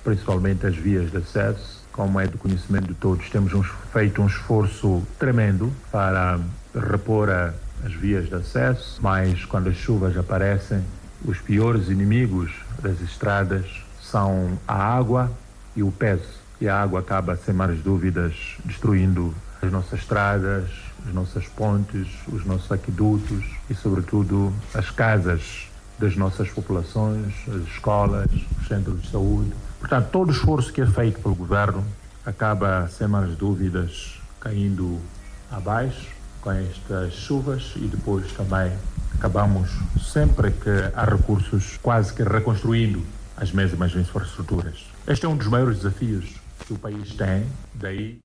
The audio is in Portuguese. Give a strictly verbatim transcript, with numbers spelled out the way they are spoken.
principalmente as vias de acesso. Como é do conhecimento de todos, temos um, feito um esforço tremendo para repor a, as vias de acesso, mas quando as chuvas aparecem, os piores inimigos das estradas são a água e o peso. E a água acaba, sem mais dúvidas, destruindo as nossas estradas, as nossas pontes, os nossos aquedutos e, sobretudo, as casas das nossas populações, as escolas, os centros de saúde. Portanto, todo o esforço que é feito pelo governo acaba, sem mais dúvidas, caindo abaixo com estas chuvas e depois também acabamos, sempre que há recursos, quase que reconstruindo as mesmas infraestruturas. Este é um dos maiores desafios que o país tem, daí